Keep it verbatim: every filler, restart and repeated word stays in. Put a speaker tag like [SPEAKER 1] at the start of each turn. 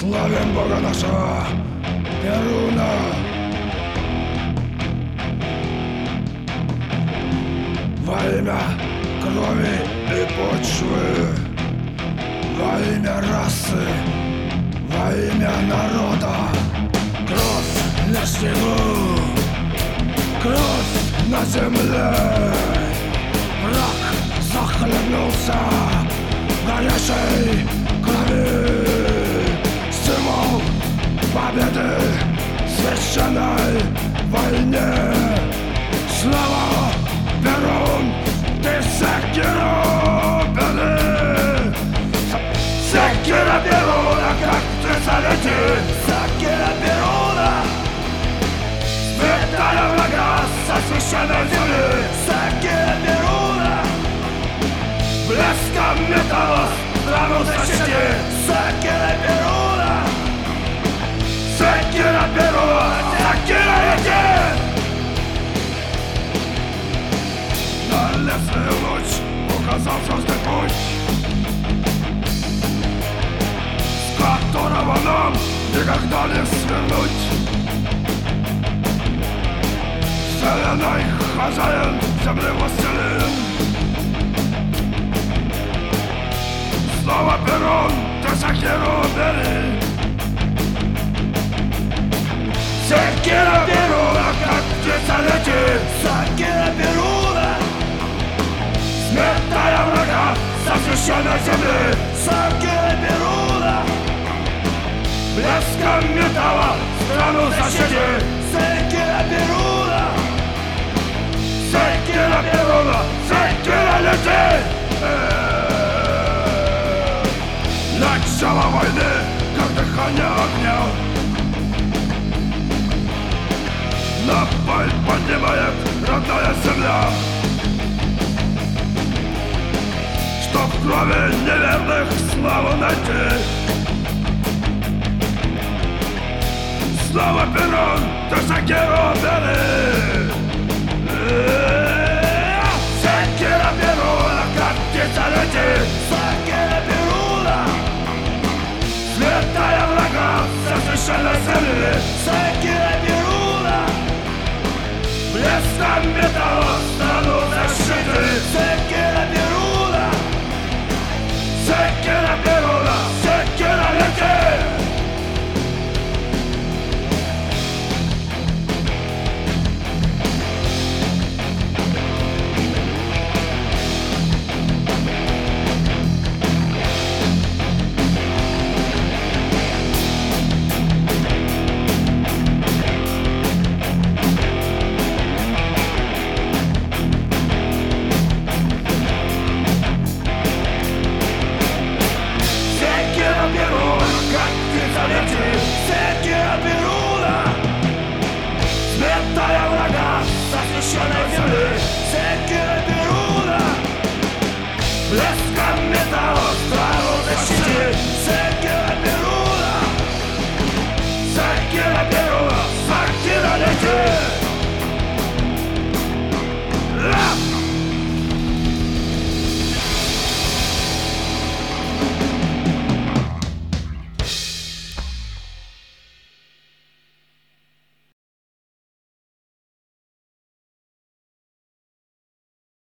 [SPEAKER 1] Славим Бога нашего Перуна. Во имя крови и почвы, во имя расы, во имя народа. Кровь на снегу, кровь на земле. Враг захлебнулся в горячей крови. Символ победы в священной войне. Слава Перун, ты секира беды. Секира Перуна, как ты залети. Секира Перуна, сметая врага со священной земли. Секира Перуна, блеском металла страну защити. Секира Перуна, секира Перуна, секира лети. На лесную ночь указал звездный путь, с которого нам никогда не свернуть. Вселенной хозяин, земли властелин. Снова Перун, ты секиру бери. Секира Перуна, как птица лети. Секира Перуна, сметая врага со священной земли. Секира Перуна, блеском металла страну защити. Секира Перуна, секира Перуна, секира лети. Начало войны, как дыхание огня. На пыль поднимает родная земля. Чтоб в крови неверных славу найти. Слава Перун, ты секиру бери. Секира Перуна, как птица лети. Секира Перуна, сметая врага со священной земли. Секира Перуна, блеском металла страну защити. Секира Перуна, секира Перуна, секира лети. Секира Перуна, сметая врага со священной земли. Секира Перуна, блеском металла страну защити. Секира Перуна, секира Перуна, секира лети.